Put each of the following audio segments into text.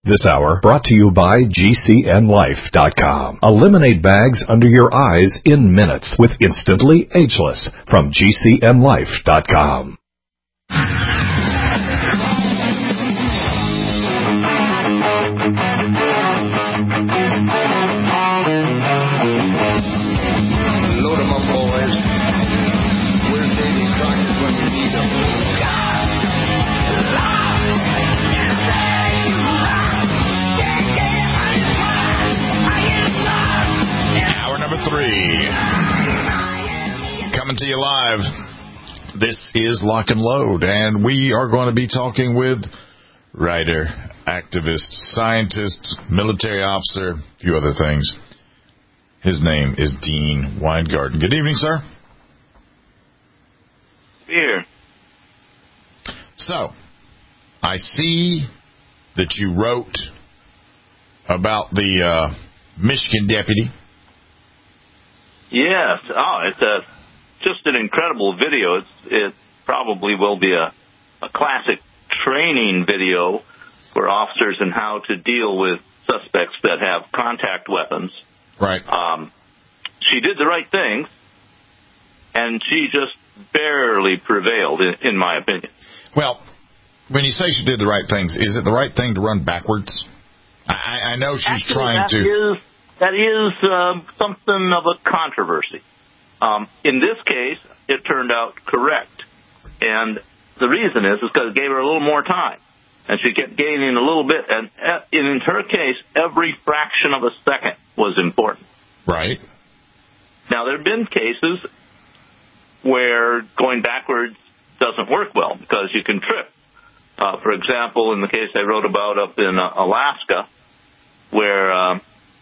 This hour brought to you by GCNLife.com. Eliminate bags under your eyes in minutes with Instantly Ageless from GCNLife.com. Load 'em up, boys. Where's Davy Crockett when you need him? Hour number 3. Coming to you live. This is Lock and Load, and we are going to be talking with writer, activist, scientist, military officer, a few other things. His name is Dean Weingarten. Good evening, sir. Here. So, I see that you wrote about the Michigan deputy. Yes. Oh, it's just an incredible video. It probably will be a classic training video for officers in how to deal with suspects that have contact weapons. Right. She did the right things, and she just barely prevailed, in my opinion. Well, when you say she did the right things, is it the right thing to run backwards? I know she's Actually, trying to... That is something of a controversy. In this case, it turned out correct. And the reason is because it gave her a little more time. And she kept gaining a little bit. And in her case, every fraction of a second was important. Right. Now, there have been cases where going backwards doesn't work well because you can trip. For example, in the case I wrote about up in Alaska, where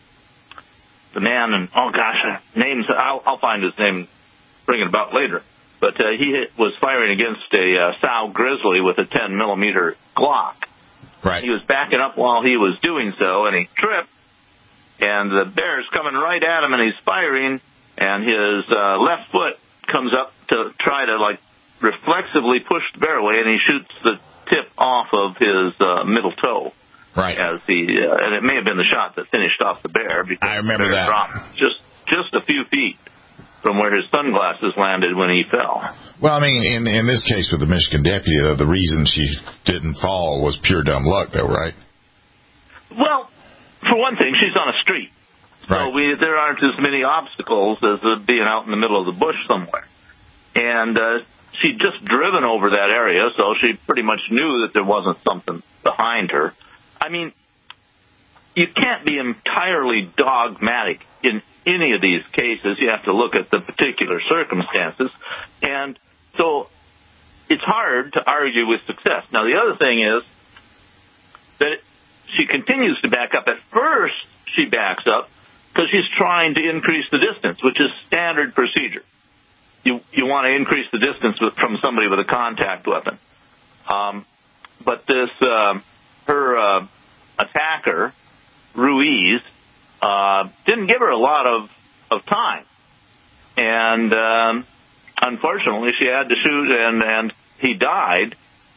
the man, and names, I'll find his name, bring it about later, but he was firing against a sow grizzly with a 10-millimeter Glock. Right. He was backing up while he was doing so, and he tripped, and the bear's coming right at him, and he's firing, and his left foot comes up to try to, reflexively push the bear away, and he shoots the tip off of his middle toe. Right. And it may have been the shot that finished off the bear because I remember the bear that. dropped just a few feet from where his sunglasses landed when he fell. Well, I mean, in this case with the Michigan deputy, though, the reason she didn't fall was pure dumb luck, though, right? Well, for one thing, she's on a street. Right. So there aren't as many obstacles as being out in the middle of the bush somewhere. And she'd just driven over that area, so she pretty much knew that there wasn't something behind her. I mean, you can't be entirely dogmatic in any of these cases. You have to look at the particular circumstances. And so it's hard to argue with success. Now, the other thing is that she continues to back up. At first, she backs up because she's trying to increase the distance, which is standard procedure. You want to increase the distance from somebody with a contact weapon. But her attacker, Ruiz, didn't give her a lot of time. And unfortunately, she had to shoot, and he died.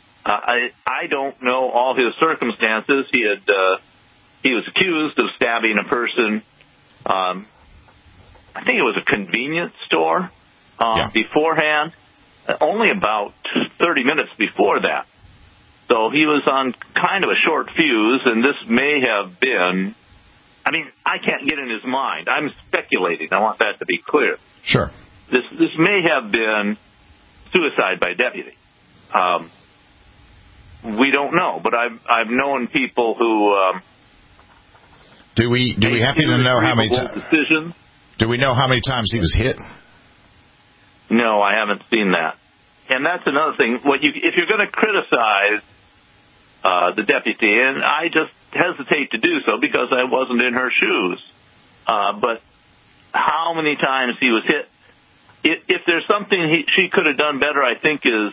I don't know all his circumstances. He was accused of stabbing a person. I think it was a convenience store beforehand, only about 30 minutes before that. So he was on kind of a short fuse, and this may have been, I mean, I can't get in his mind. I'm speculating. I want that to be clear. Sure. This may have been suicide by deputy. We don't know, but I've known people who Do we happen to know how many decisions. Do we know how many times he was hit? No, I haven't seen that. And that's another thing. If you're going to criticize the deputy, and I just hesitate to do so because I wasn't in her shoes, but how many times he was hit? If there's something she could have done better, I think is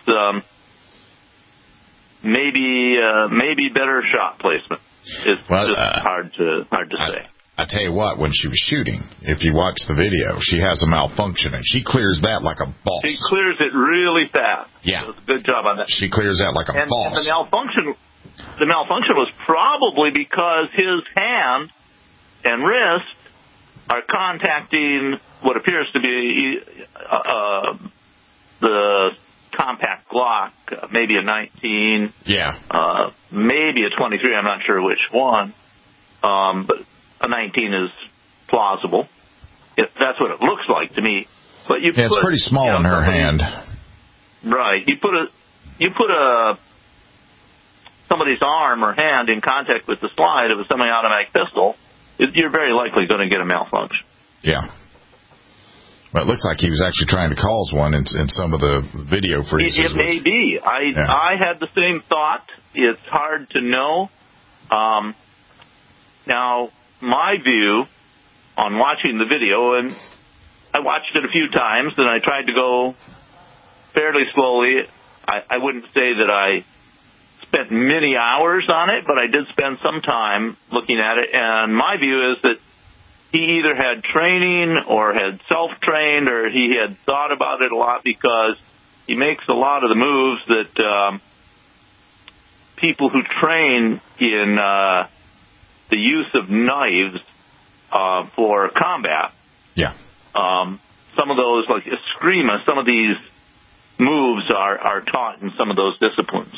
maybe better shot placement. It's just hard to say. I tell you what, when she was shooting, if you watch the video, she has a malfunction, and she clears that like a boss. She clears it really fast. Yeah. Does a good job on that. She clears that like a boss. And the malfunction the malfunction was probably because his hand and wrist are contacting what appears to be the compact Glock, maybe a 19, maybe a 23. I'm not sure which one, but a 19 is plausible. That's what it looks like to me. But it's pretty small in her hand. Right. You put somebody's arm or hand in contact with the slide of a semi-automatic pistol, you're very likely going to get a malfunction. Yeah. Well, it looks like he was actually trying to cause one in some of the video freezes. It may be. I had the same thought. It's hard to know. Now, my view on watching the video, and I watched it a few times, and I tried to go fairly slowly. I wouldn't say that I spent many hours on it, but I did spend some time looking at it, and my view is that he either had training or had self-trained or he had thought about it a lot, because he makes a lot of the moves that people who train in the use of knives for combat. Yeah. Some of those, like Eskrima, some of these moves are taught in some of those disciplines.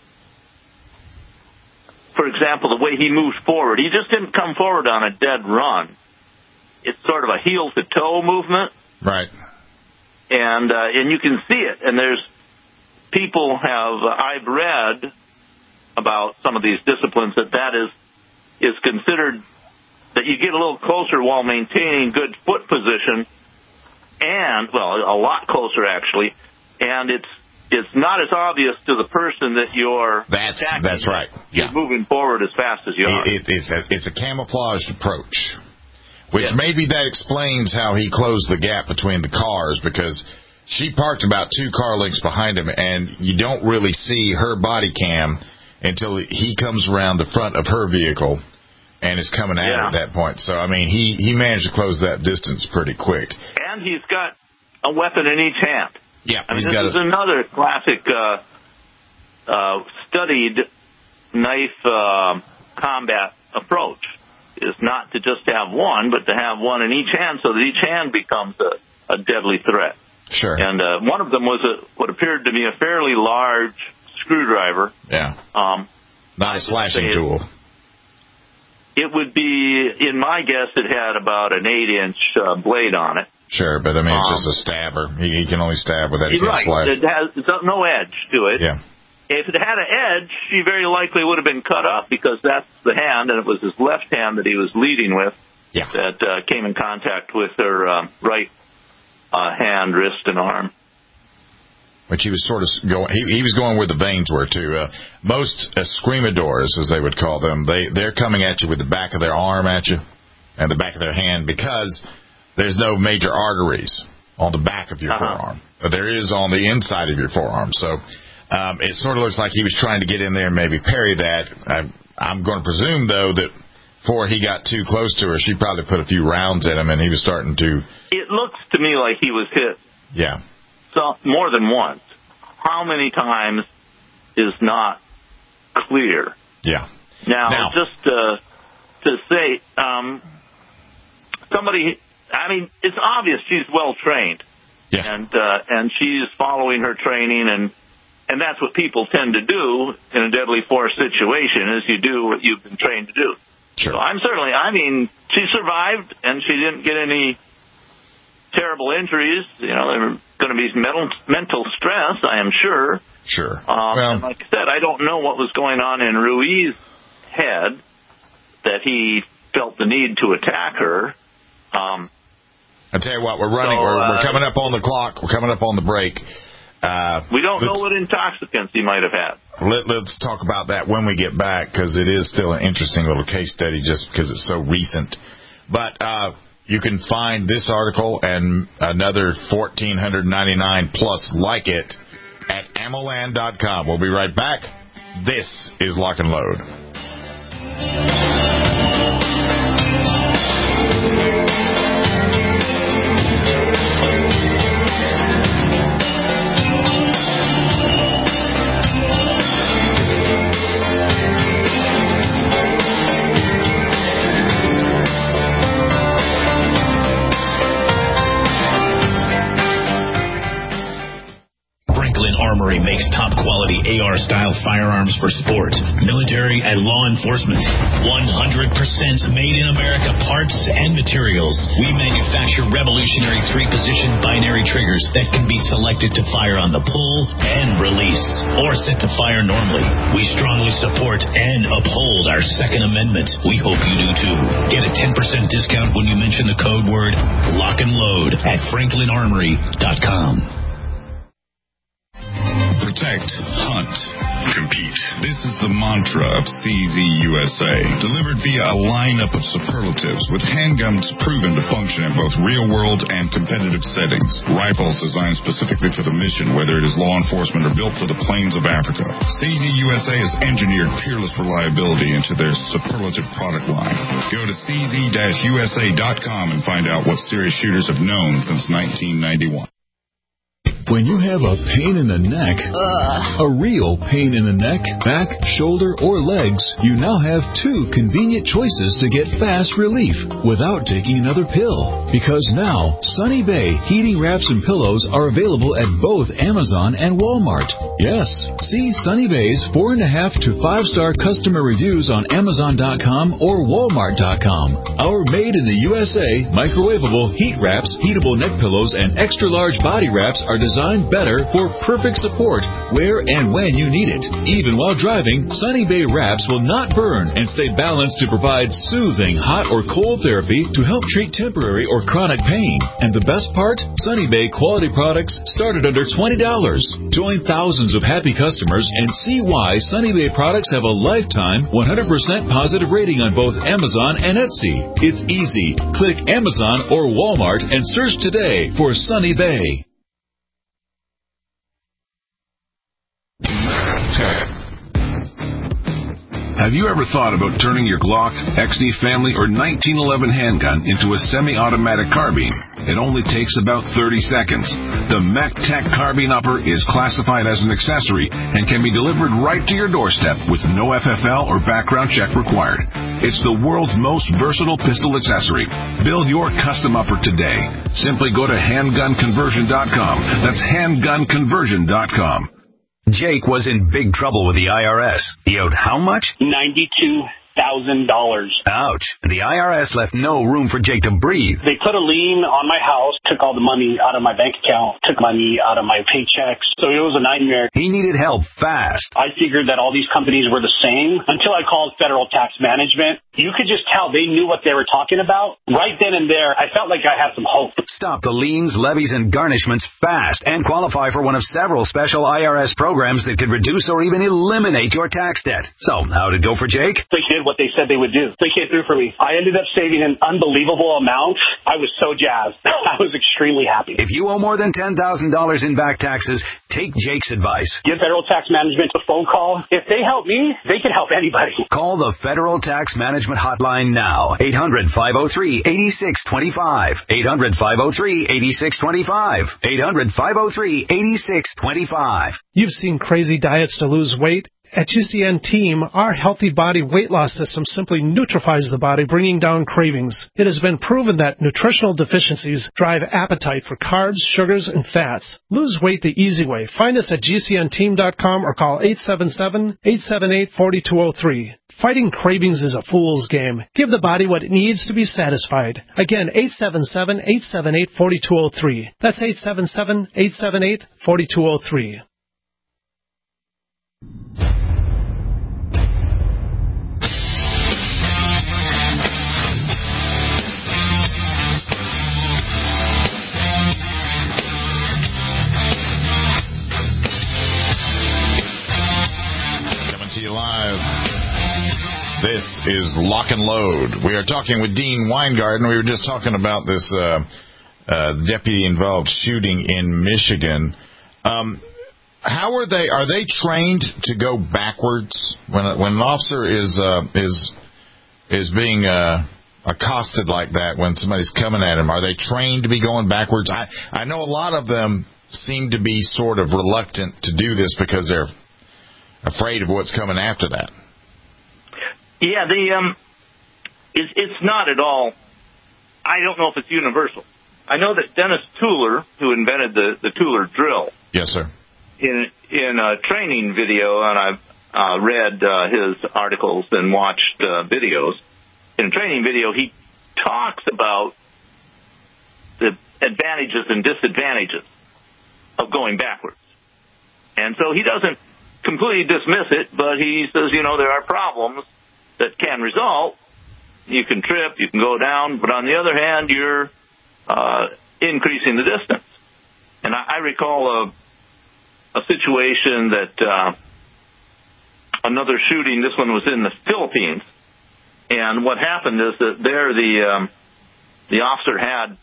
For example, the way he moved forward, he just didn't come forward on a dead run. It's sort of a heel-to-toe movement. Right. And you can see it. And there's people I've read about some of these disciplines that is considered that you get a little closer while maintaining good foot position, and, well, a lot closer actually, and it's not as obvious to the person that you're attacking. That's right. Yeah. You're moving forward as fast as you are. It's a camouflaged approach, which maybe that explains how he closed the gap between the cars, because she parked about 2 car lengths behind him, and you don't really see her body cam until he comes around the front of her vehicle and is coming at her at that point. So, I mean, he managed to close that distance pretty quick. And he's got a weapon in each hand. Yeah, I mean, this is another classic studied knife combat approach, is not to just have one, but to have one in each hand so that each hand becomes a deadly threat. Sure. And one of them was what appeared to be a fairly large screwdriver. Yeah. Not a slashing tool. It would be, in my guess, it had about an 8-inch blade on it. Sure, but I mean, it's just a stabber. He can only stab with that. He can't slash. It has no edge to it. Yeah. If it had an edge, she very likely would have been cut up, because that's the hand, and it was his left hand that he was leading with that came in contact with her right hand, wrist, and arm. Which he was sort of going. He was going where the veins were too. Most escrimadores, as they would call them, they're coming at you with the back of their arm at you and the back of their hand, because there's no major arteries on the back of your forearm. There is on the inside of your forearm. So it sort of looks like he was trying to get in there and maybe parry that. I'm going to presume, though, that before he got too close to her, she probably put a few rounds at him, and he was starting to... It looks to me like he was hit. Yeah. So more than once. How many times is not clear? Yeah. Now just to say, somebody... I mean, it's obvious she's well trained, and she's following her training, and that's what people tend to do in a deadly force situation, is you do what you've been trained to do. Sure. So she survived, and she didn't get any terrible injuries. You know, there were going to be mental stress, I am sure. Sure. And like I said, I don't know what was going on in Ruiz's head that he felt the need to attack her. I tell you what, we're running. We're coming up on the clock. We're coming up on the break. We don't know what intoxicants he might have had. Let's talk about that when we get back, because it is still an interesting little case study just because it's so recent. But you can find this article and another 1,499 plus like it at AmmoLand.com. We'll be right back. This is Lock and Load. AR-style firearms for sport, military, and law enforcement. 100% made in America parts and materials. We manufacture revolutionary 3-position binary triggers that can be selected to fire on the pull and release, or set to fire normally. We strongly support and uphold our Second Amendment. We hope you do too. Get a 10% discount when you mention the code word Lock and Load at FranklinArmory.com. Protect, hunt, compete. This is the mantra of CZ USA, delivered via a lineup of superlatives with handguns proven to function in both real-world and competitive settings. Rifles designed specifically for the mission, whether it is law enforcement or built for the plains of Africa. CZ USA has engineered peerless reliability into their superlative product line. Go to cz-usa.com and find out what serious shooters have known since 1991. When you have a pain in the neck, a real pain in the neck, back, shoulder, or legs, you now have 2 convenient choices to get fast relief without taking another pill. Because now, Sunny Bay heating wraps and pillows are available at both Amazon and Walmart. Yes, see Sunny Bay's 4.5 to 5-star customer reviews on Amazon.com or Walmart.com. Our made in the USA microwavable heat wraps, heatable neck pillows, and extra large body wraps are designed better for perfect support where and when you need it. Even while driving, Sunny Bay wraps will not burn and stay balanced to provide soothing hot or cold therapy to help treat temporary or chronic pain. And the best part? Sunny Bay quality products start at under $20. Join thousands of happy customers and see why Sunny Bay products have a lifetime 100% positive rating on both Amazon and Etsy. It's easy. Click Amazon or Walmart and search today for Sunny Bay. Have you ever thought about turning your Glock, XD Family, or 1911 handgun into a semi-automatic carbine? It only takes about 30 seconds. The MechTech Carbine Upper is classified as an accessory and can be delivered right to your doorstep with no FFL or background check required. It's the world's most versatile pistol accessory. Build your custom upper today. Simply go to handgunconversion.com. That's handgunconversion.com. Jake was in big trouble with the IRS. He owed how much? $92,000. Ouch. The IRS left no room for Jake to breathe. They put a lien on my house, took all the money out of my bank account, took money out of my paychecks. So it was a nightmare. He needed help fast. I figured that all these companies were the same until I called Federal Tax Management. You could just tell they knew what they were talking about. Right then and there, I felt like I had some hope. Stop the liens, levies, and garnishments fast and qualify for one of several special IRS programs that could reduce or even eliminate your tax debt. So, how'd it go for Jake? They did what they said they would do. They came through for me. I ended up saving an unbelievable amount. I was so jazzed. I was extremely happy. If you owe more than $10,000 in back taxes, take Jake's advice. Give Federal Tax Management a phone call. If they help me, they can help anybody. Call the Federal Tax Management hotline now. 800-503-8625. 800-503-8625. 800-503-8625. You've seen crazy diets to lose weight. At GCN Team, our healthy body weight loss system simply neutralizes the body, bringing down cravings. It has been proven that nutritional deficiencies drive appetite for carbs, sugars, and fats. Lose weight the easy way. Find us at GCNteam.com or call 877-878-4203. Fighting cravings is a fool's game. Give the body what it needs to be satisfied. Again, 877-878-4203. That's 877-878-4203. To you live. This is Lock and Load. We are talking with Dean Weingarten. We were just talking about this deputy-involved shooting in Michigan. How are they? Are they trained to go backwards when an officer is being accosted like that? When somebody's coming at him, are they trained to be going backwards? I know a lot of them seem to be sort of reluctant to do this because they're afraid of what's coming after that. Yeah, it's not at all. I don't know if it's universal. I know that Dennis Tueller, who invented the Tueller drill, yes, sir, in a training video, and I've read his articles and watched videos. In a training video, he talks about the advantages and disadvantages of going backwards. And so he doesn't completely dismiss it, but he says, there are problems that can result. You can trip, you can go down, but on the other hand, you're increasing the distance. And I recall a situation that another shooting, this one was in the Philippines, and what happened is that there the officer had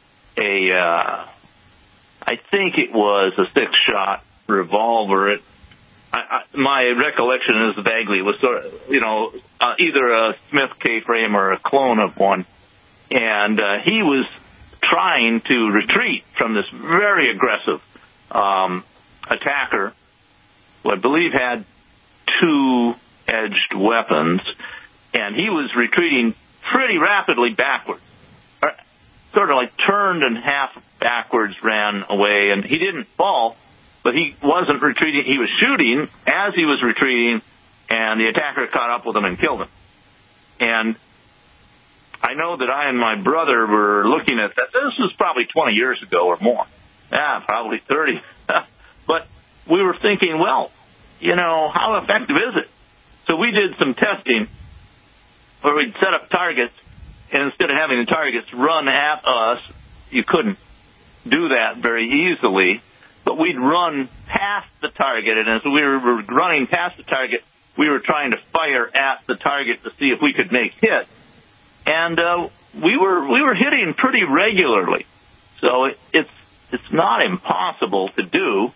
I think it was a 6-shot revolver. My recollection is vaguely it was sort of, either a Smith K-frame or a clone of one, and he was trying to retreat from this very aggressive attacker, who I believe had 2 edged weapons, and he was retreating pretty rapidly backwards. Sort of like turned and half backwards ran away, and he didn't fall, but he wasn't retreating. He was shooting as he was retreating, and the attacker caught up with him and killed him. And I know that I and my brother were looking at that. This was probably 20 years ago or more. Yeah, probably 30. But we were thinking, well, how effective is it? So we did some testing where we'd set up targets, and instead of having the targets run at us, you couldn't do that very easily, but we'd run past the target, and as we were running past the target, we were trying to fire at the target to see if we could make hit. And we were hitting pretty regularly. So it's not impossible to do.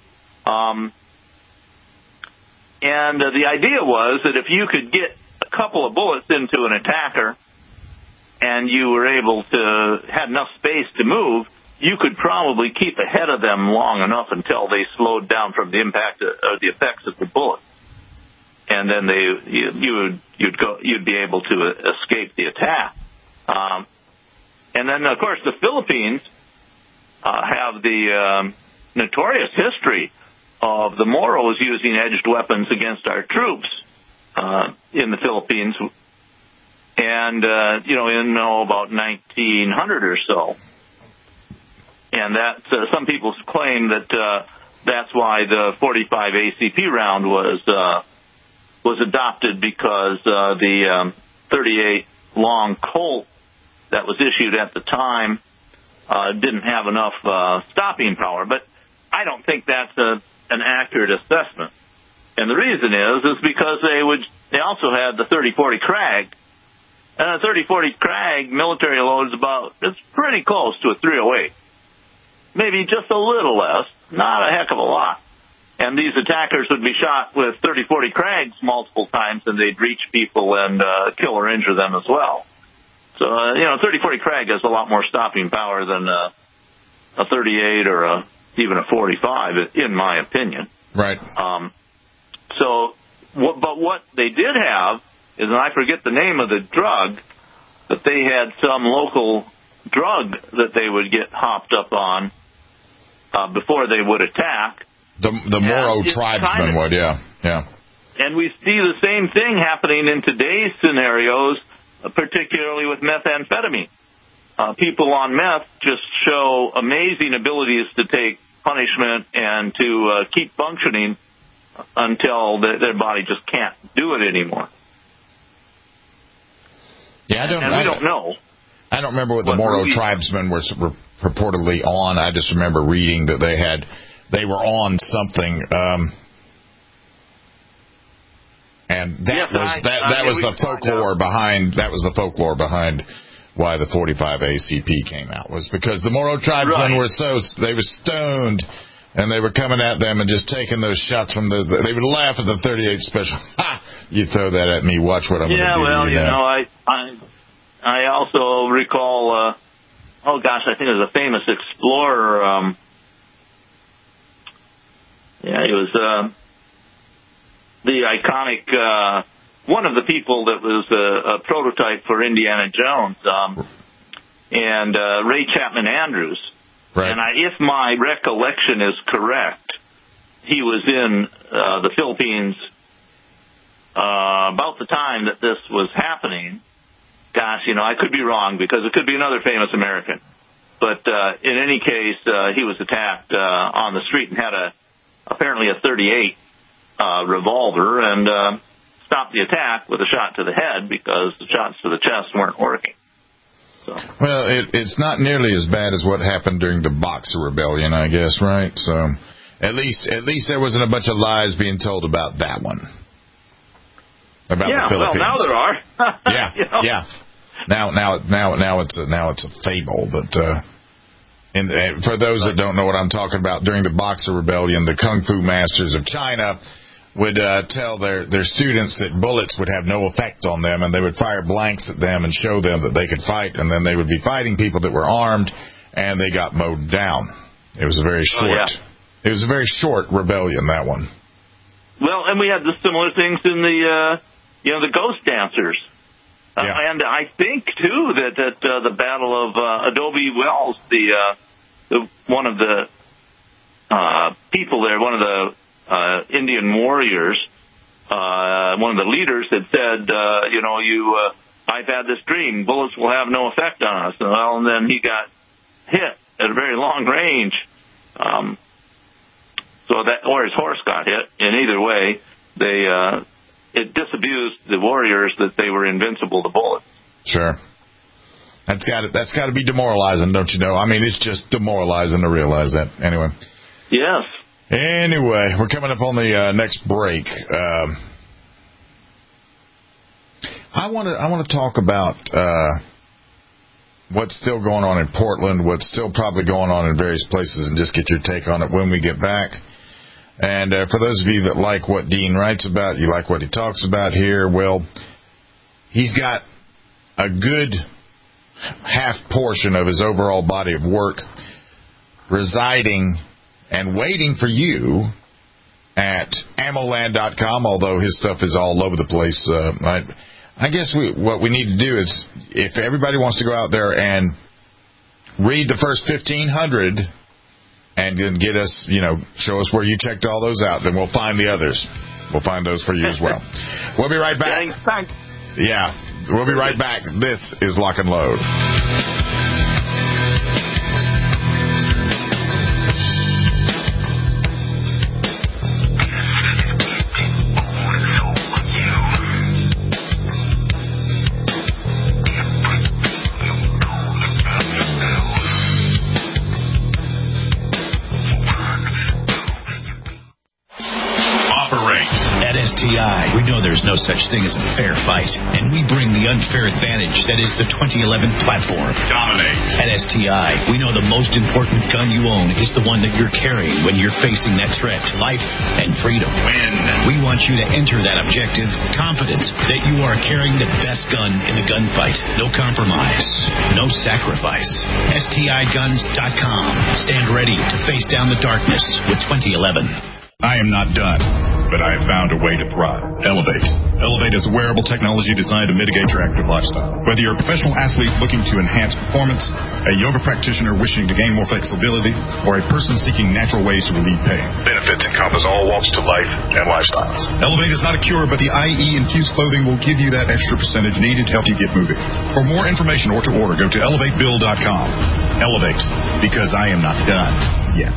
And the idea was that if you could get a couple of bullets into an attacker and you were able to have enough space to move, you could probably keep ahead of them long enough until they slowed down from the impact of the effects of the bullet. And then you'd be able to escape the attack. And then, of course, the Philippines have the notorious history of the Moros using edged weapons against our troops in the Philippines, and in about 1900 or so. And that some people claim that that's why the .45 ACP round was adopted, because the .38 long Colt that was issued at the time didn't have enough stopping power. But I don't think that's an accurate assessment. And the reason is because they also had the 30-40 Krag. And a 30-40 Krag military load it's pretty close to a 308. Maybe just a little less, not a heck of a lot. And these attackers would be shot with 30-40 Krags multiple times, and they'd reach people and kill or injure them as well. So, 30-40 Krag has a lot more stopping power than a 38 or even a 45, in my opinion. Right. But what they did have is, and I forget the name of the drug, but they had some local drug that they would get hopped up on before they would attack. The Moro tribesmen would, yeah. And we see the same thing happening in today's scenarios, particularly with methamphetamine. People on meth just show amazing abilities to take punishment and to keep functioning until their body just can't do it anymore. Yeah, we don't know. I don't remember what the Moro tribesmen were purportedly on. I just remember reading that they were on something, and that was the folklore behind why the .45 ACP came out, was because the Moro tribesmen were they were stoned, and they were coming at them and just taking those shots from they would laugh at the 38 special. Ha! You throw that at me, watch what I'm going to do. Yeah, well, I also recall, I think it was a famous explorer. He was the iconic, one of the people that was a prototype for Indiana Jones, and Ray Chapman Andrews. Right. And if my recollection is correct, he was in the Philippines about the time that this was happening. Gosh, I could be wrong because it could be another famous American. But in any case, he was attacked on the street and had apparently a .38 revolver and stopped the attack with a shot to the head because the shots to the chest weren't working. So. Well, it's not nearly as bad as what happened during the Boxer Rebellion, I guess, right? So at least there wasn't a bunch of lies being told about that one. About the Philippines. Well, now there are. Yeah. Now it's a fable, but for those that don't know what I'm talking about, during the Boxer Rebellion, the Kung Fu masters of China would tell their students that bullets would have no effect on them, and they would fire blanks at them and show them that they could fight, and then they would be fighting people that were armed, and they got mowed down. It was a very short. It was a very short rebellion, that one. Well, and we had the similar things in the ghost dancers. And I think, too, that the Battle of Adobe Wells, one of the people there, one of the Indian warriors, one of the leaders had said, I've had this dream, bullets will have no effect on us. And then he got hit at a very long range. Or his horse got hit. In either way, it disabused the warriors that they were invincible to bullets. Sure. That's got to be demoralizing, don't you know? I mean, it's just demoralizing to realize that. Anyway. Yes. Anyway, we're coming up on the next break. I want to talk about what's still going on in Portland, what's still probably going on in various places, and just get your take on it when we get back. And for those of you that like what Dean writes about, you like what he talks about here, well, he's got a good half portion of his overall body of work residing and waiting for you at ammoland.com, although his stuff is all over the place. I guess what we need to do is, if everybody wants to go out there and read the first 1,500 and then get us, show us where you checked all those out, then we'll find the others. We'll find those for you as well. We'll be right back. Thanks. Yeah, we'll be right back. This is Lock and Load. We know there's no such thing as a fair fight, and we bring the unfair advantage that is the 2011 platform. Dominate. At STI, we know the most important gun you own is the one that you're carrying when you're facing that threat to life and freedom. Win. We want you to enter that objective confident that you are carrying the best gun in the gunfight. No compromise, no sacrifice. STIguns.com. Stand ready to face down the darkness with 2011. I am not done, but I have found a way to thrive. Elevate. Elevate is a wearable technology designed to mitigate your active lifestyle. Whether you're a professional athlete looking to enhance performance, a yoga practitioner wishing to gain more flexibility, or a person seeking natural ways to relieve pain, benefits encompass all walks to life and lifestyles. Elevate is not a cure, but the IE-infused clothing will give you that extra percentage needed to help you get moving. For more information or to order, go to elevatebill.com. Elevate, because I am not done yet.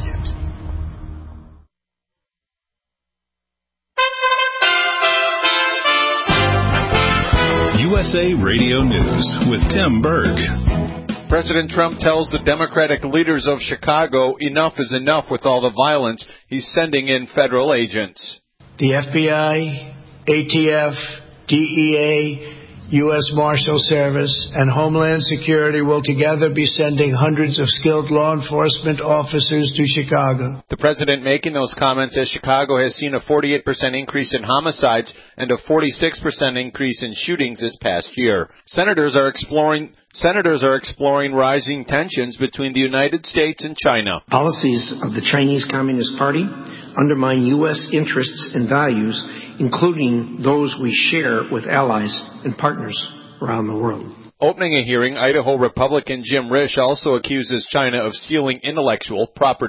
USA Radio News with Tim Berg. President Trump tells the Democratic leaders of Chicago enough is enough with all the violence. He's sending in federal agents. The FBI, ATF, DEA, U.S. Marshal Service, and Homeland Security will together be sending hundreds of skilled law enforcement officers to Chicago. The president making those comments as Chicago has seen a 48% increase in homicides and a 46% increase in shootings this past year. Senators are exploring rising tensions between the United States and China. Policies of the Chinese Communist Party undermine U.S. interests and values, including those we share with allies and partners around the world. Opening a hearing, Idaho Republican Jim Risch also accuses China of stealing intellectual property.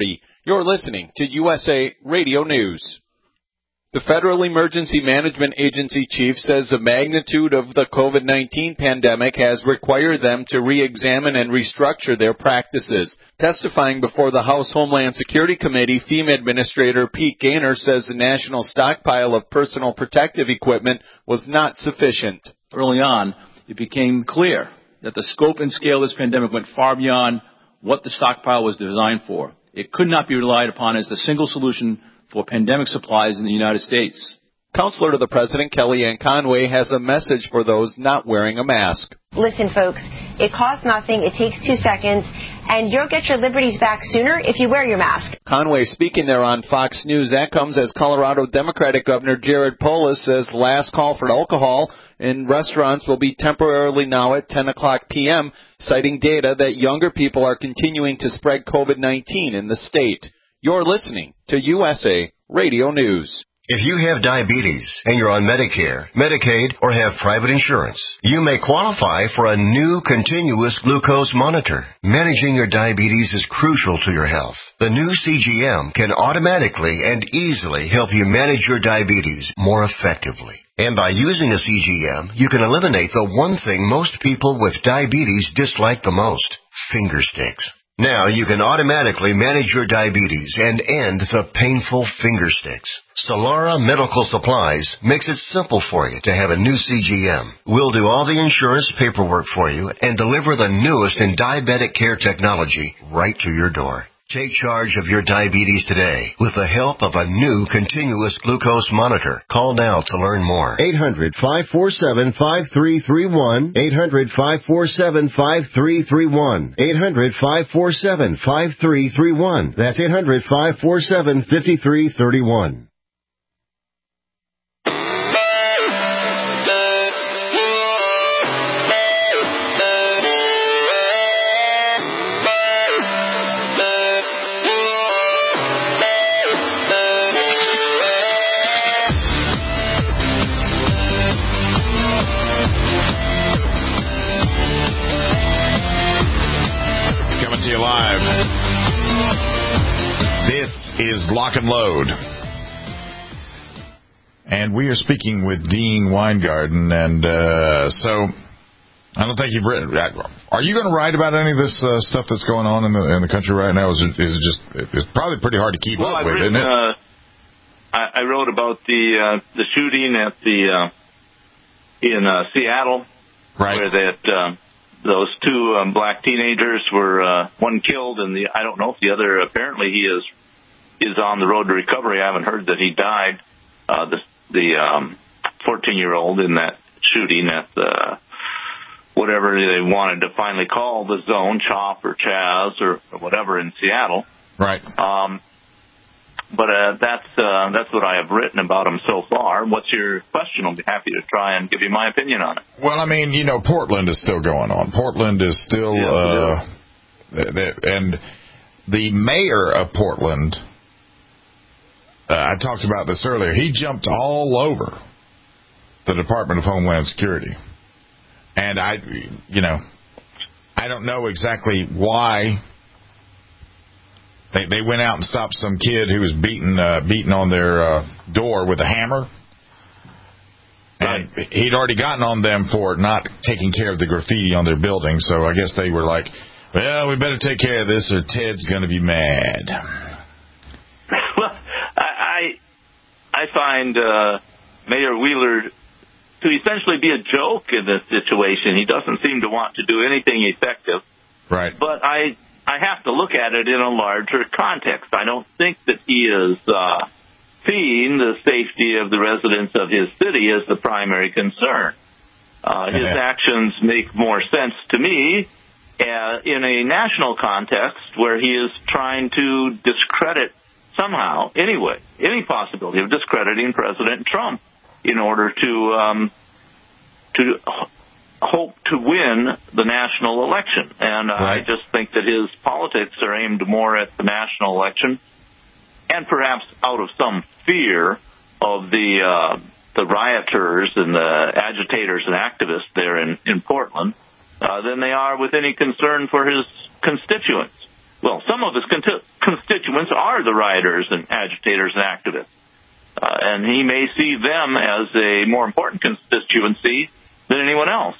You're listening to USA Radio News. The Federal Emergency Management Agency chief says the magnitude of the COVID-19 pandemic has required them to re-examine and restructure their practices. Testifying before the House Homeland Security Committee, FEMA Administrator Pete Gaynor says the national stockpile of personal protective equipment was not sufficient. Early on, it became clear that the scope and scale of this pandemic went far beyond what the stockpile was designed for. It could not be relied upon as the single solution for pandemic supplies in the United States. Counselor to the President, Kellyanne Conway, has a message for those not wearing a mask. Listen, folks, it costs nothing, it takes 2 seconds, and you'll get your liberties back sooner if you wear your mask. Conway speaking there on Fox News. That comes as Colorado Democratic Governor Jared Polis says last call for alcohol in restaurants will be temporarily now at 10 o'clock p.m., citing data that younger people are continuing to spread COVID-19 in the state. You're listening to USA Radio News. If you have diabetes and you're on Medicare, Medicaid, or have private insurance, you may qualify for a new continuous glucose monitor. Managing your diabetes is crucial to your health. The new CGM can automatically and easily help you manage your diabetes more effectively. And by using a CGM, you can eliminate the one thing most people with diabetes dislike the most: finger sticks. Now you can automatically manage your diabetes and end the painful finger sticks. Solara Medical Supplies makes it simple for you to have a new CGM. We'll do all the insurance paperwork for you and deliver the newest in diabetic care technology right to your door. Take charge of your diabetes today with the help of a new continuous glucose monitor. Call now to learn more. 800-547-5331. 800-547-5331. 800-547-5331. That's 800-547-5331. Is Lock and Load. And we are speaking with Dean Weingarten. And so I don't think you've written. Are you going to write about any of this stuff that's going on in the country right now? Is it just? It's probably pretty hard to keep up with, isn't it? I wrote about the shooting at in Seattle, right? Where that those two black teenagers were one killed, and I don't know if the other. Apparently, he is on the road to recovery. I haven't heard that he died. The 14-year-old in that shooting at the whatever they wanted to finally call the zone, CHOP or Chaz or whatever in Seattle. Right. But that's what I have written about him so far. What's your question? I'll be happy to try and give you my opinion on it. Well, I mean, Portland is still going on. Portland is still, and the mayor of Portland, I talked about this earlier, he jumped all over the Department of Homeland Security. And I don't know exactly why they went out and stopped some kid who was beating on their door with a hammer. And he'd already gotten on them for not taking care of the graffiti on their building. So I guess they were like, well, we better take care of this or Ted's going to be mad. Well, I find Mayor Wheeler to essentially be a joke in this situation. He doesn't seem to want to do anything effective. Right. But I have to look at it in a larger context. I don't think that he is seeing the safety of the residents of his city as the primary concern. His actions make more sense to me in a national context where he is trying to discredit somehow, anyway, any possibility of discrediting President Trump in order to hope to win the national election. And I just think that his politics are aimed more at the national election and perhaps out of some fear of the rioters and the agitators and activists there in Portland than they are with any concern for his constituents, well, some of his constituents are the rioters and agitators and activists. And he may see them as a more important constituency than anyone else.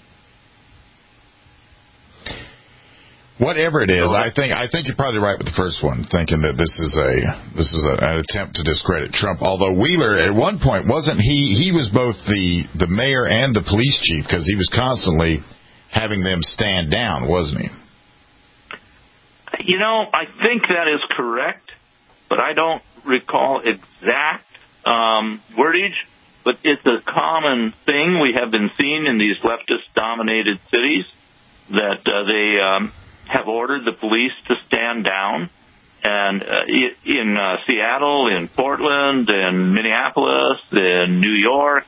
Whatever it is, I think you're probably right with the first one, thinking that this is an attempt to discredit Trump. Although Wheeler, at one point, wasn't he was both the mayor and the police chief, because he was constantly having them stand down, wasn't he? You know, I think that is correct, but I don't recall exact wordage. But it's a common thing we have been seeing in these leftist-dominated cities, that they have ordered the police to stand down. And in Seattle, in Portland, in Minneapolis, in New York,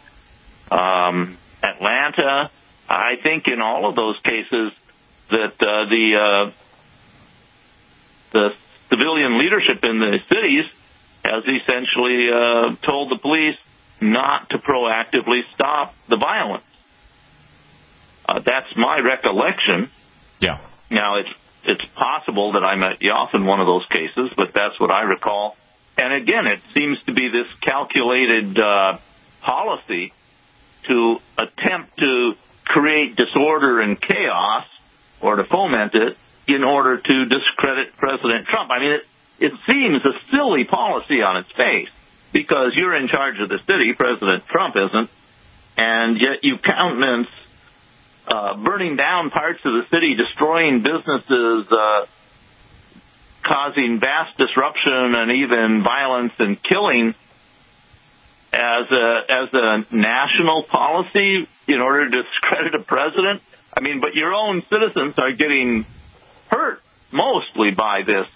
Atlanta, I think in all of those cases that the civilian leadership in the cities has essentially told the police not to proactively stop the violence. That's my recollection. Yeah. Now, it's possible that I might be off in one of those cases, but that's what I recall. And again, it seems to be this calculated policy to attempt to create disorder and chaos, or to foment it, in order to discredit President Trump. I mean, it seems a silly policy on its face, because you're in charge of the city, President Trump isn't, and yet you countenance burning down parts of the city, destroying businesses, causing vast disruption and even violence and killing as a national policy in order to discredit a president. I mean, but your own citizens are getting hurt mostly by this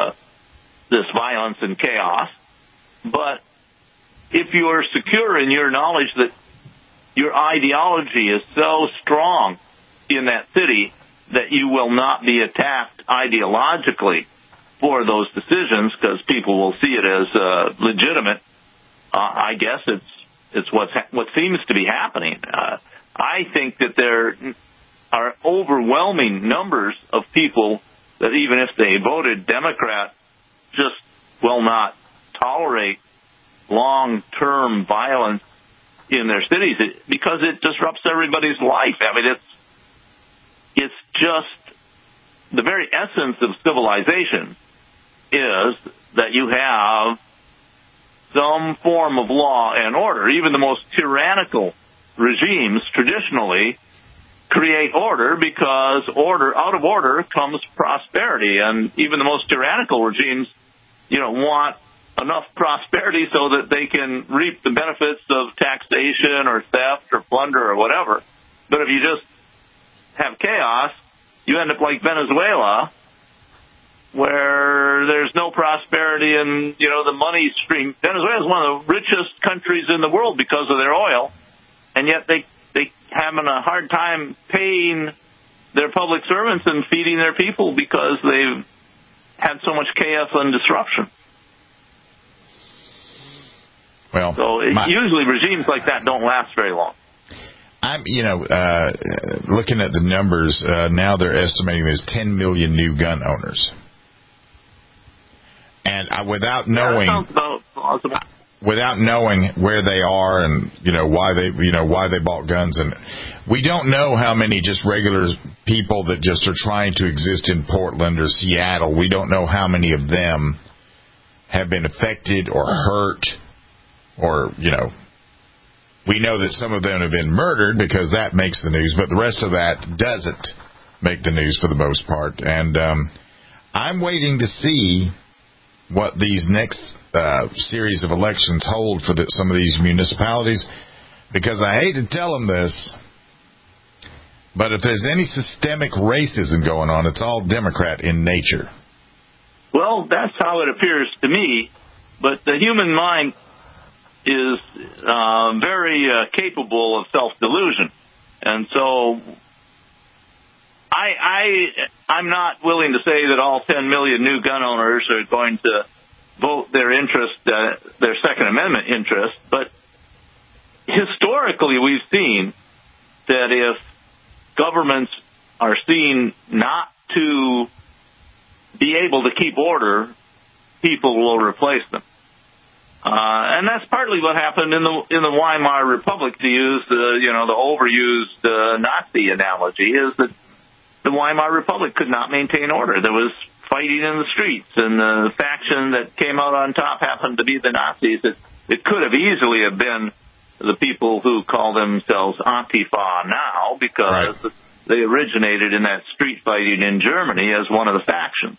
violence and chaos. But if you are secure in your knowledge that your ideology is so strong in that city that you will not be attacked ideologically for those decisions, because people will see it as legitimate, I guess it's what seems to be happening. I think that there are overwhelming numbers of people that, even if they voted Democrat, just will not tolerate long-term violence in their cities, because it disrupts everybody's life. I mean, it's just the very essence of civilization is that you have some form of law and order. Even the most tyrannical regimes traditionally create order, because out of order comes prosperity. And even the most tyrannical regimes, want enough prosperity so that they can reap the benefits of taxation or theft or plunder or whatever. But if you just have chaos, you end up like Venezuela, where there's no prosperity and, the money stream. Venezuela is one of the richest countries in the world because of their oil, and yet they having a hard time paying their public servants and feeding their people because they've had so much chaos and disruption. Well, so usually regimes like that don't last very long. I'm, looking at the numbers, now they're estimating there's 10 million new gun owners. And without knowing, without knowing where they are and why they bought guns, and we don't know how many just regular people that just are trying to exist in Portland or Seattle. We don't know how many of them have been affected or hurt, or we know that some of them have been murdered, because that makes the news, but the rest of that doesn't make the news for the most part. And I'm waiting to see what these next series of elections hold for some of these municipalities, because I hate to tell them this, but if there's any systemic racism going on, it's all Democrat in nature. Well, that's how it appears to me, but the human mind is very capable of self-delusion. And so I'm not willing to say that all 10 million new gun owners are going to vote their interest, their Second Amendment interest, but historically we've seen that if governments are seen not to be able to keep order, people will replace them. And that's partly what happened in the Weimar Republic, to use the overused Nazi analogy, is that the Weimar Republic could not maintain order. There was fighting in the streets, and the faction that came out on top happened to be the Nazis. It could have easily have been the people who call themselves Antifa now, because they originated in that street fighting in Germany as one of the factions.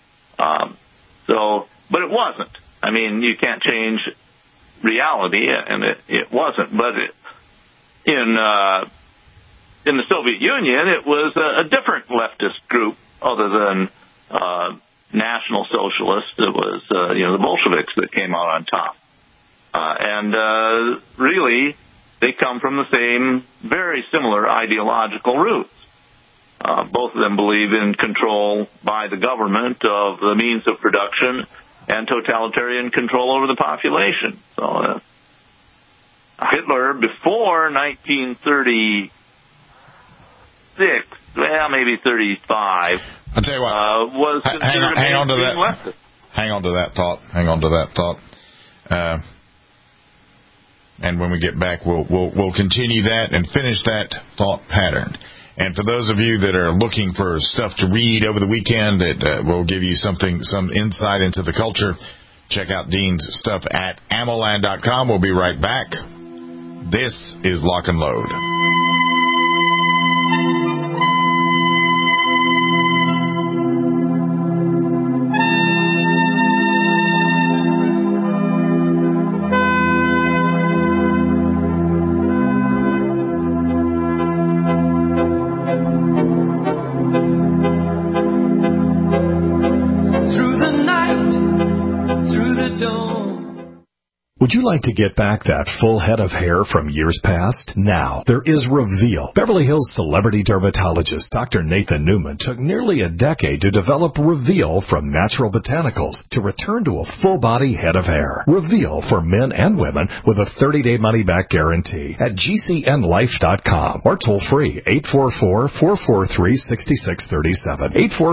But it wasn't. I mean, you can't change reality, and it wasn't. But in the Soviet Union, it was a different leftist group other than National Socialists. It was the Bolsheviks that came out on top. And really, they come from the same, very similar ideological roots. Both of them believe in control by the government of the means of production and totalitarian control over the population. So Hitler, before 1936, well, maybe 35, I'll tell you what, was hang on to that. leftist. Hang on to that thought. And when we get back, we'll continue that and finish that thought pattern. And for those of you that are looking for stuff to read over the weekend that will give you some insight into the culture, check out Dean's stuff at AMMOLand.com. We'll be right back. This is Lock and Load. Would you like to get back that full head of hair from years past? Now, there is Reveal. Beverly Hills celebrity dermatologist Dr. Nathan Newman took nearly a decade to develop Reveal from natural botanicals to return to a full-body head of hair. Reveal for men and women with a 30-day money-back guarantee at GCNlife.com or toll-free 844-443-6637.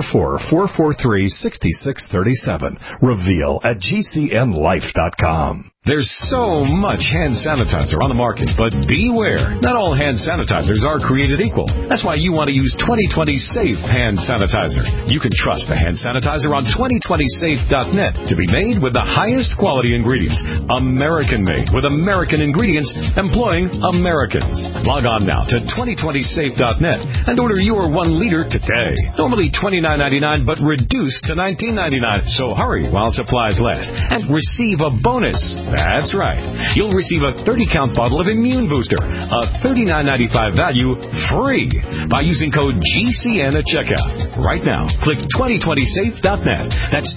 844-443-6637. Reveal at GCNlife.com. There's so much hand sanitizer on the market, but beware. Not all hand sanitizers are created equal. That's why you want to use 2020 Safe Hand Sanitizer. You can trust the hand sanitizer on 2020safe.net to be made with the highest quality ingredients. American-made with American ingredients employing Americans. Log on now to 2020safe.net and order your 1 liter today. Normally $29.99, but reduced to $19.99. So hurry while supplies last and receive a bonus. That's right. You'll receive a 30-count bottle of Immune Booster, a $39.95 value, free by using code GCN at checkout. Right now, click 2020safe.net. That's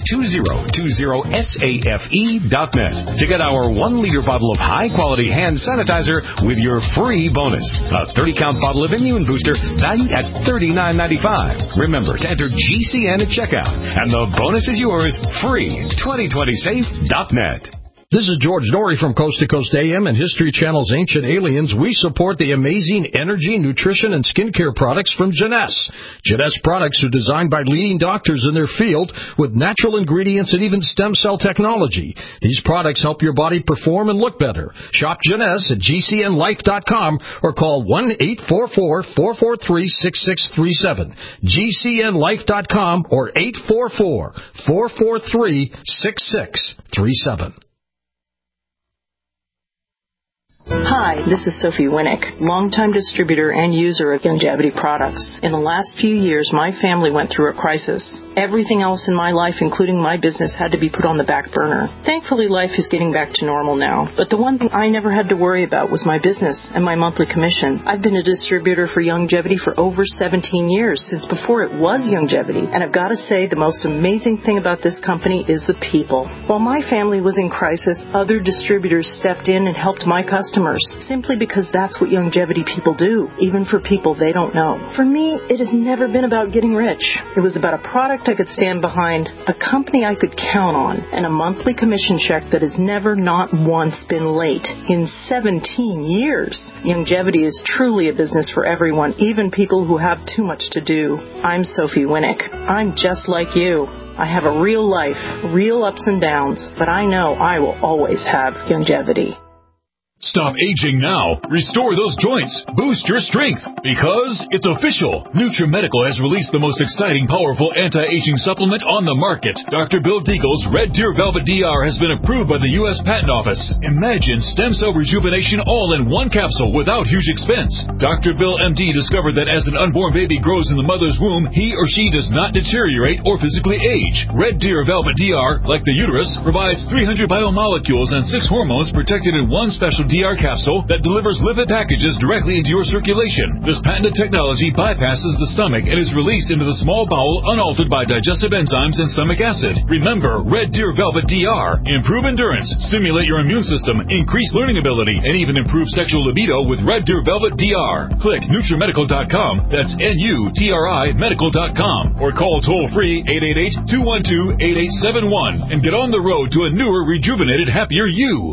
2020safe.net to get our 1 liter bottle of high-quality hand sanitizer with your free bonus. A 30-count bottle of Immune Booster valued at $39.95. Remember to enter GCN at checkout, and the bonus is yours free. 2020safe.net. This is George Norrie from Coast to Coast AM and History Channel's Ancient Aliens. We support the amazing energy, nutrition, and skincare products from Jeunesse. Jeunesse products are designed by leading doctors in their field with natural ingredients and even stem cell technology. These products help your body perform and look better. Shop Jeunesse at GCNlife.com or call 1-844-443-6637. GCNlife.com or 844-443-6637. Hi, this is Sophie Winnick, longtime distributor and user of Youngevity products. In the last few years, my family went through a crisis. Everything else in my life, including my business, had to be put on the back burner. Thankfully, life is getting back to normal now. But the one thing I never had to worry about was my business and my monthly commission. I've been a distributor for Youngevity for over 17 years, since before it was Youngevity. And I've got to say, the most amazing thing about this company is the people. While my family was in crisis, other distributors stepped in and helped my customers, simply because that's what Youngevity people do, even for people they don't know. For me, it has never been about getting rich. It was about a product I could stand behind, a company I could count on, and a monthly commission check that has never, not once, been late in 17 years. Youngevity is truly a business for everyone, even people who have too much to do. I'm Sophie Winnick. I'm just like you. I have a real life, real ups and downs, but I know I will always have longevity. Stop aging now. Restore those joints. Boost your strength. Because it's official. NutriMedical has released the most exciting, powerful anti-aging supplement on the market. Dr. Bill Deagle's Red Deer Velvet DR has been approved by the U.S. Patent Office. Imagine stem cell rejuvenation all in one capsule without huge expense. Dr. Bill MD discovered that as an unborn baby grows in the mother's womb, he or she does not deteriorate or physically age. Red Deer Velvet DR, like the uterus, provides 300 biomolecules and 6 hormones protected in one special DR capsule that delivers lipid packages directly into your circulation. This patented technology bypasses the stomach and is released into the small bowel unaltered by digestive enzymes and stomach acid. Remember, Red Deer Velvet DR. Improve endurance, stimulate your immune system, increase learning ability, and even improve sexual libido with Red Deer Velvet DR. Click NutriMedical.com, that's NUTRI Medical.com, or call toll-free 888-212-8871 and get on the road to a newer, rejuvenated, happier you.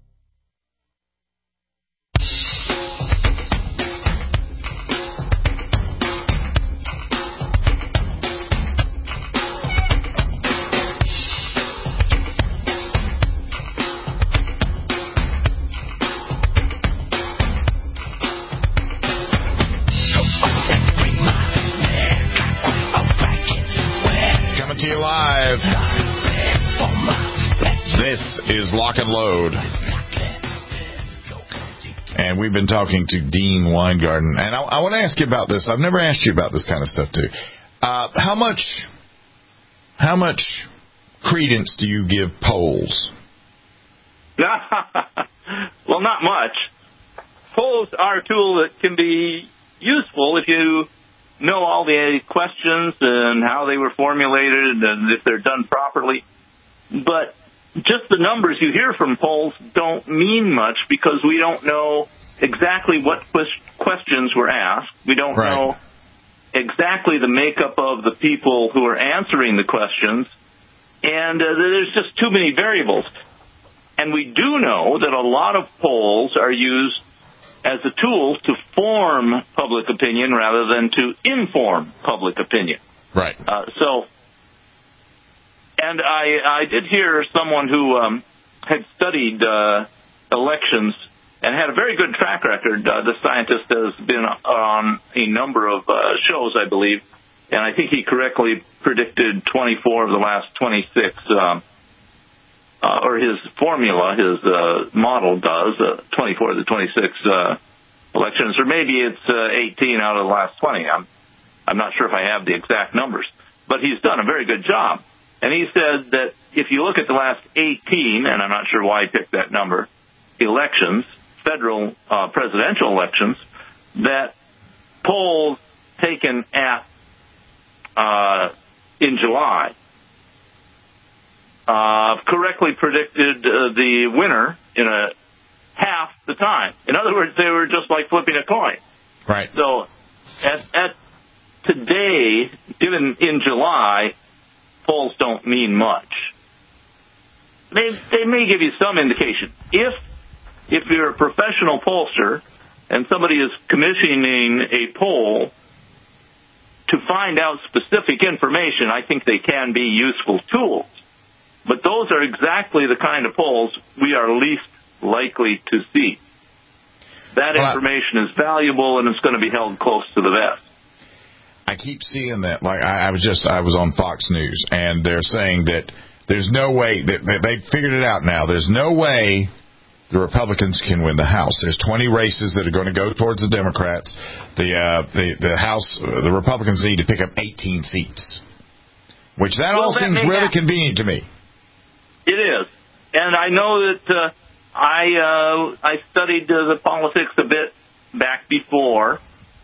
This is Lock and Load. And we've been talking to Dean Weingarten. And I want to ask you about this. I've never asked you about this kind of stuff, too. How much credence do you give polls? Well, not much. Polls are a tool that can be useful if you know all the questions and how they were formulated and if they're done properly. But just the numbers you hear from polls don't mean much because we don't know exactly what questions were asked. We don't know exactly the makeup of the people who are answering the questions. And there's just too many variables. And we do know that a lot of polls are used as a tool to form public opinion rather than to inform public opinion. Right. And I did hear someone who had studied elections and had a very good track record. The scientist has been on a number of shows, I believe, and I think he correctly predicted 24 of the last 26, or his formula, his model does, 24 of the 26 elections, or maybe it's 18 out of the last 20. I'm not sure if I have the exact numbers, but he's done a very good job. And he said that if you look at the last 18, and I'm not sure why he picked that number, elections, federal presidential elections, that polls taken at in July correctly predicted the winner in half the time. In other words, they were just like flipping a coin. Right. So at today, given in July, polls don't mean much. They may give you some indication. If you're a professional pollster and somebody is commissioning a poll to find out specific information, I think they can be useful tools. But those are exactly the kind of polls we are least likely to see. That information is valuable and it's going to be held close to the vest. I keep seeing that. Like I was on Fox News, and they're saying that there's no way that they've figured it out now. There's no way the Republicans can win the House. There's 20 races that are going to go towards the Democrats. The House, the Republicans need to pick up 18 seats, which all seems really convenient to me. It is, and I know that I studied the politics a bit back before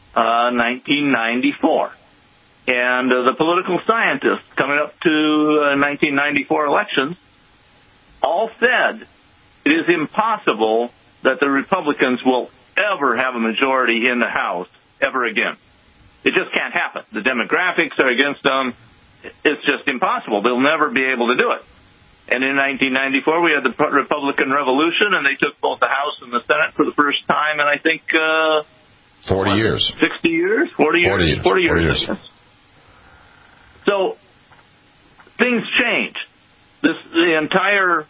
1994. And the political scientists coming up to 1994 elections all said it is impossible that the Republicans will ever have a majority in the House ever again. It just can't happen. The demographics are against them. It's just impossible. They'll never be able to do it. And in 1994, we had the Republican Revolution, and they took both the House and the Senate for the first time in, I think, 40 years. 60 years? 40 years. 40 years. So things change. The entire,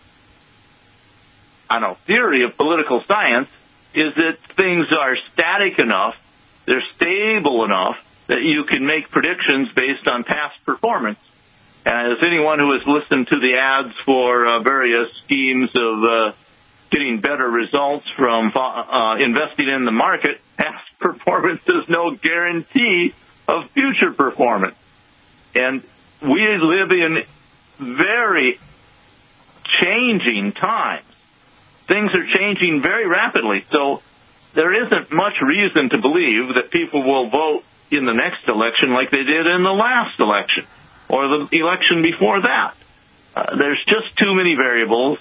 theory of political science is that things are static enough, they're stable enough that you can make predictions based on past performance. And as anyone who has listened to the ads for various schemes of getting better results from investing in the market, past performance is no guarantee of future performance. And we live in very changing times. Things are changing very rapidly. So there isn't much reason to believe that people will vote in the next election like they did in the last election or the election before that. There's just too many variables.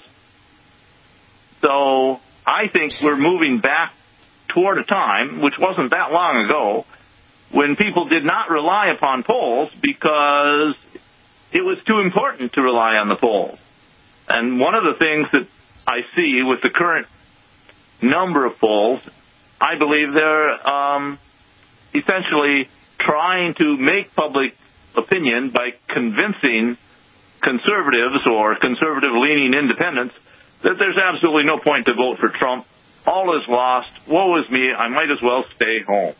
So I think we're moving back toward a time, which wasn't that long ago, when people did not rely upon polls because it was too important to rely on the polls. And one of the things that I see with the current number of polls, I believe they're essentially trying to make public opinion by convincing conservatives or conservative-leaning independents that there's absolutely no point to vote for Trump. All is lost. Woe is me. I might as well stay home.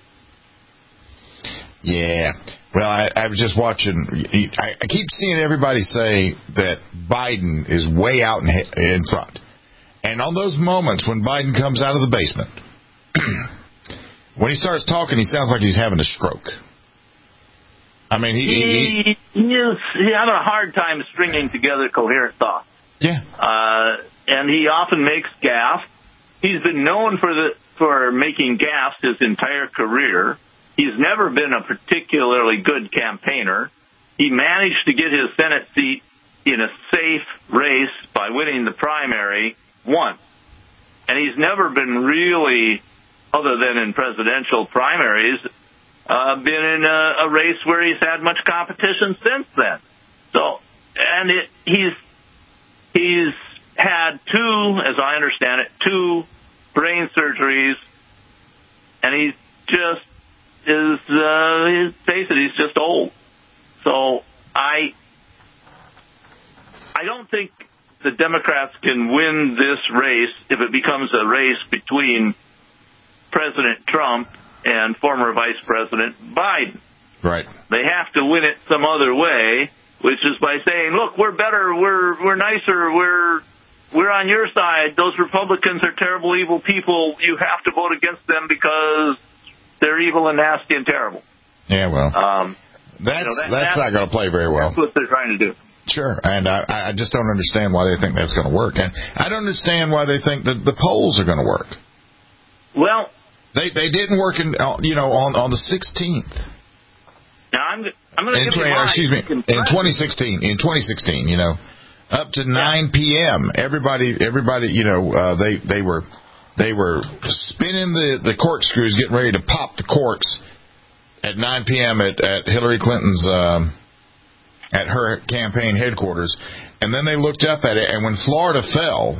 Yeah. Well, I was just watching. I keep seeing everybody say that Biden is way out in front. And on those moments when Biden comes out of the basement, when he starts talking, he sounds like he's having a stroke. I mean, he's having a hard time stringing together coherent thoughts. Yeah. And he often makes gaffes. He's been known for making gaffes his entire career. He's never been a particularly good campaigner. He managed to get his Senate seat in a safe race by winning the primary once. And he's never been really, other than in presidential primaries, been in a race where he's had much competition since then. So, and he's had as I understand it, 2 brain surgeries, and he's just face it, he's just old. So I don't think the Democrats can win this race if it becomes a race between President Trump and former Vice President Biden. Right. They have to win it some other way, which is by saying, look, we're better, we're nicer, we're on your side. Those Republicans are terrible, evil people. You have to vote against them because they're evil and nasty and terrible. Yeah, well, that's not going to play very well. That's what they're trying to do. Sure, and I just don't understand why they think that's going to work. And I don't understand why they think that the polls are going to work. Well, they didn't work on the 16th. Now I'm going to give you in 2016. In 2016, up to 9 p.m. Everybody, they were spinning the corkscrews, getting ready to pop the corks at 9 p.m. at Hillary Clinton's at her campaign headquarters, and then they looked up at it, and when Florida fell,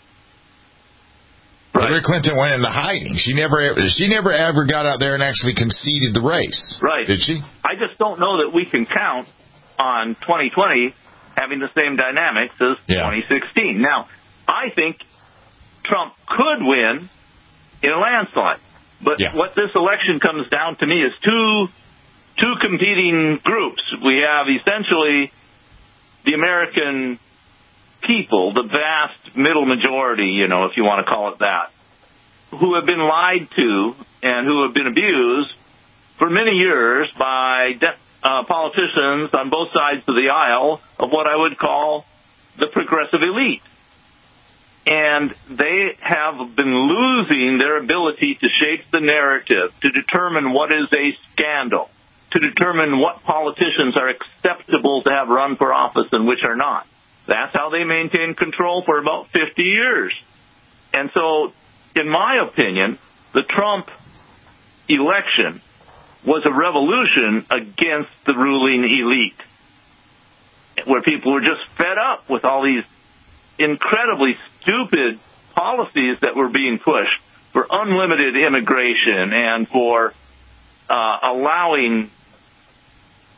Hillary Clinton went into hiding. She never ever got out there and actually conceded the race. Right. Did she? I just don't know that we can count on 2020 having the same dynamics as 2016. Now, I think Trump could win in a landslide. But what this election comes down to me is two competing groups. We have essentially the American people, the vast middle majority, if you want to call it that, who have been lied to and who have been abused for many years by politicians on both sides of the aisle of what I would call the progressive elite. And they have been losing their ability to shape the narrative, to determine what is a scandal, to determine what politicians are acceptable to have run for office and which are not. That's how they maintained control for about 50 years. And so, in my opinion, the Trump election was a revolution against the ruling elite, where people were just fed up with all these incredibly stupid policies that were being pushed for unlimited immigration and for allowing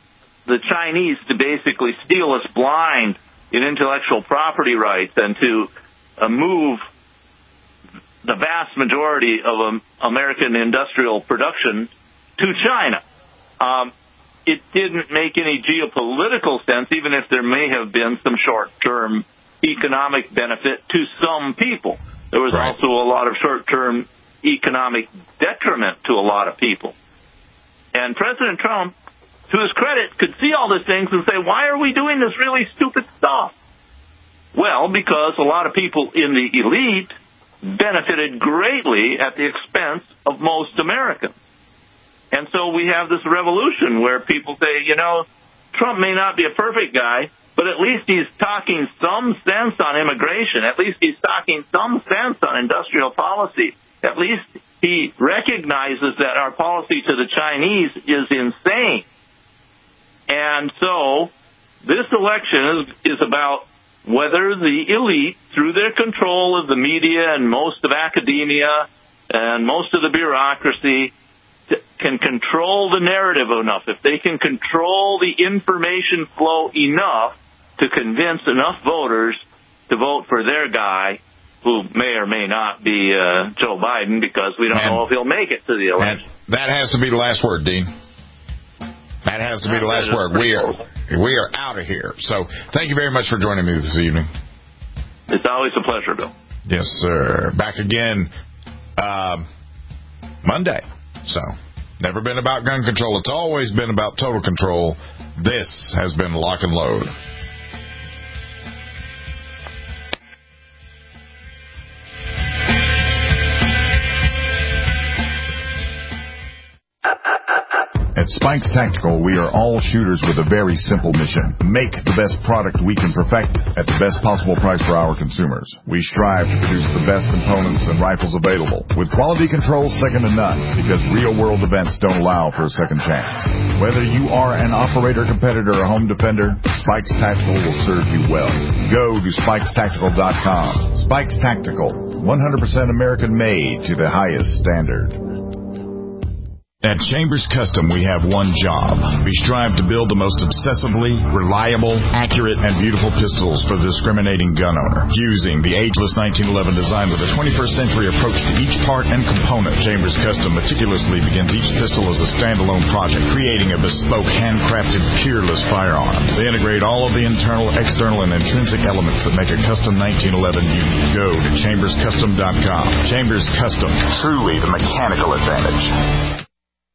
the Chinese to basically steal us blind in intellectual property rights and to move the vast majority of American industrial production to China. It didn't make any geopolitical sense, even if there may have been some short-term economic benefit to some people. There was also a lot of short-term economic detriment to a lot of people. And President Trump, to his credit, could see all these things and say, why are we doing this really stupid stuff? Well, because a lot of people in the elite benefited greatly at the expense of most Americans. And so we have this revolution where people say, you know, Trump may not be a perfect guy, but at least he's talking some sense on immigration. At least he's talking some sense on industrial policy. At least he recognizes that our policy to the Chinese is insane. And so this election is about whether the elite, through their control of the media and most of academia and most of the bureaucracy, can control the narrative enough. If they can control the information flow enough to convince enough voters to vote for their guy, who may or may not be Joe Biden, because we don't know if he'll make it to the election. That has to be the last word, Dean. That has to be the last word. We are out of here. So thank you very much for joining me this evening. It's always a pleasure, Bill. Yes, sir. Back again Monday. So never been about gun control. It's always been about total control. This has been Lock and Load. At Spikes Tactical, we are all shooters with a very simple mission. Make the best product we can perfect at the best possible price for our consumers. We strive to produce the best components and rifles available, with quality control second to none, because real-world events don't allow for a second chance. Whether you are an operator, competitor, or home defender, Spikes Tactical will serve you well. Go to SpikesTactical.com. Spikes Tactical, 100% American-made to the highest standard. At Chambers Custom, we have one job. We strive to build the most obsessively reliable, accurate, and beautiful pistols for the discriminating gun owner. Using the ageless 1911 design with a 21st century approach to each part and component, Chambers Custom meticulously begins each pistol as a standalone project, creating a bespoke, handcrafted, peerless firearm. They integrate all of the internal, external, and intrinsic elements that make a custom 1911 unique. Go to chamberscustom.com. Chambers Custom, truly the mechanical advantage.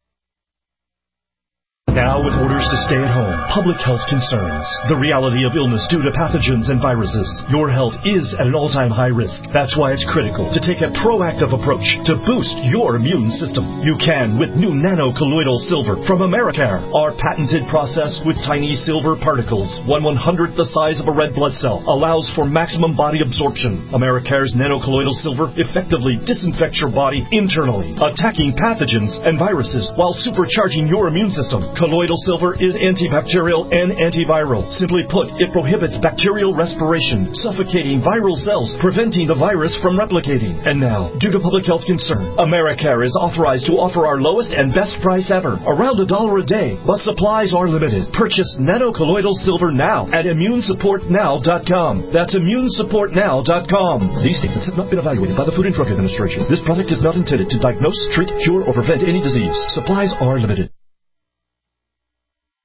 Now with orders to stay at home, public health concerns, the reality of illness due to pathogens and viruses, your health is at an all-time high risk. That's why it's critical to take a proactive approach to boost your immune system. You can with new nano-colloidal silver from Americare. Our patented process with tiny silver particles, 1/100th the size of a red blood cell, allows for maximum body absorption. Americare's nano-colloidal silver effectively disinfects your body internally, attacking pathogens and viruses while supercharging your immune system. Colloidal silver is antibacterial and antiviral. Simply put, it prohibits bacterial respiration, suffocating viral cells, preventing the virus from replicating. And now, due to public health concern, Americare is authorized to offer our lowest and best price ever, around $1 a day, but supplies are limited. Purchase nano-colloidal silver now at ImmuneSupportNow.com. That's ImmuneSupportNow.com. These statements have not been evaluated by the Food and Drug Administration. This product is not intended to diagnose, treat, cure, or prevent any disease. Supplies are limited.